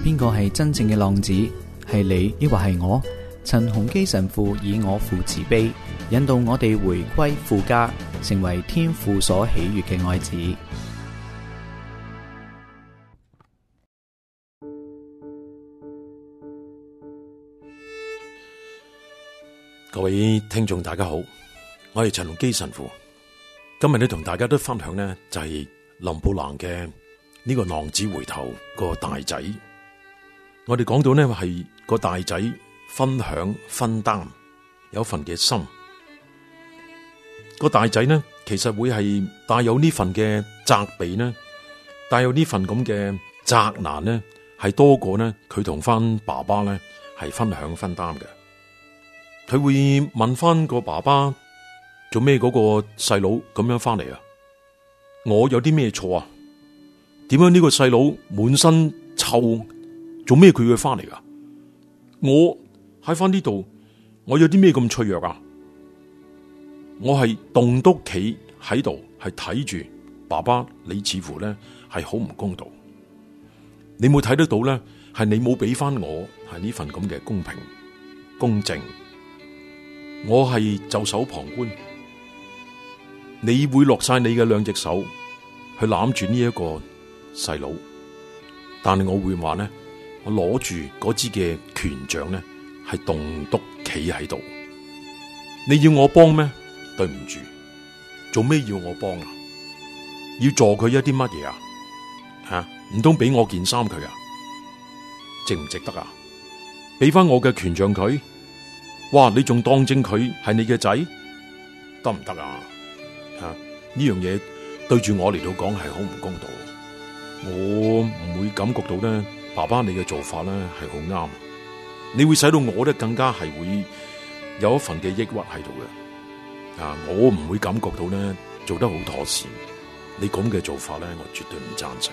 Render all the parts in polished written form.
邊個係真正嘅浪子？係你抑或係我？陳鴻基神父以我父慈悲，引導我哋回歸父家，成為天父所喜悅嘅愛子。 各位聽眾大家好，我係陳鴻基神父。今日咧同大家都分享呢，就係林布蘭嘅呢個浪子回頭個大仔。我哋講到呢係個大仔分享分擔，有份嘅心。個大仔呢其實會係帶有呢份嘅責備呢，帶有呢份咁嘅責難呢，係多過呢佢同翻爸爸呢係分享分擔嘅。佢會問翻個爸爸，做咩嗰個細佬咁樣翻嚟啊？我有啲咩錯啊？點樣呢個細佬滿身臭，做咩佢要翻嚟啊？我喺翻呢度，我有啲咩咁脆弱啊？我係棟篤企喺度，係睇住爸爸，你似乎咧係好唔公道。你冇睇得到咧，係你冇俾翻我係呢份咁嘅公平公正。我係袖手旁觀，你會落晒你嘅兩隻手去攬住呢一個細佬，但係我會話咧，我攞住嗰支嘅權杖咧，係棟篤企喺度。你要我幫咩？對唔住，做咩要我幫啊？要助佢一啲乜嘢啊？吓，唔通俾我件衫佢啊？值唔值得啊？俾翻我嘅權杖佢？哇！你仲當正佢係你嘅仔，得唔得啊？吓，呢樣嘢對住我嚟到講係好唔公道。我唔會感覺到咧，爸爸你嘅做法咧係好啱。你會使到我咧更加係會有一份嘅抑鬱喺度嘅。啊，我唔會感覺到咧做得好妥善。你咁嘅做法咧，我絕對唔贊成。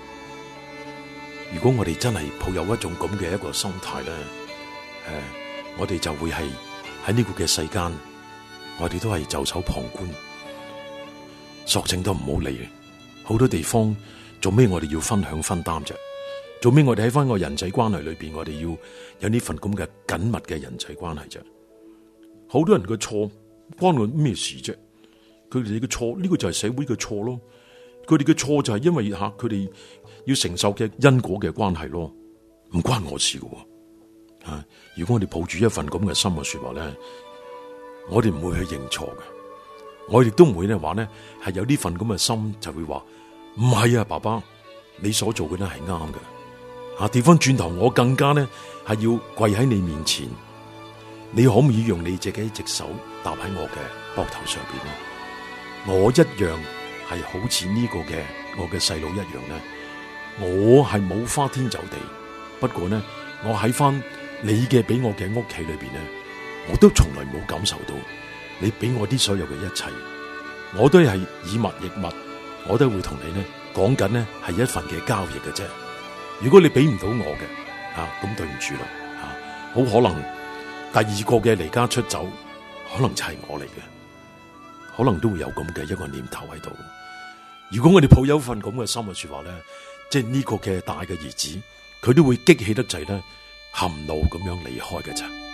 如果我哋真係抱有一種咁嘅一個心態咧，我哋就會係喺呢個嘅世間，我哋都係袖手旁觀，索性都唔好理。好多地方做咩我哋要分享分擔啫？做咩我哋喺翻個人際關係裏邊，我哋要有呢份咁嘅緊密嘅人際關係啫？好多人嘅錯關我咩事啫？佢哋嘅錯呢個就係社會嘅錯咯。佢哋嘅錯就係因為佢哋要承受嘅因果嘅關係咯，唔關我事嘅。如果我哋抱住一份咁嘅心嘅說話咧，我哋唔會去認錯嘅，我亦都唔會咧話咧係有呢份咁嘅心就會話唔係啊，爸爸你所做嘅咧係啱嘅。調翻轉頭，我更加咧係要跪喺你面前，你可唔可以用你自己一隻手搭喺我嘅膊頭上邊咧？我一樣係好似呢個嘅我嘅細佬一樣咧，我係冇花天酒地，不過咧我喺翻你嘅俾我嘅屋企裏邊咧，我都從來冇感受到你俾我啲所有嘅一切，我都係以物易物，我都會同你咧講緊咧係一份嘅交易嘅啫。如果你俾唔到我嘅，咁對唔住啦，好可能第二個嘅離家出走，可能就係我嚟嘅，可能都會有咁嘅一個念頭喺度。如果我哋抱有一份咁嘅心嘅說話咧，即係呢個嘅大嘅兒子，佢都會激氣得滯咧，含怒咁樣離開嘅啫。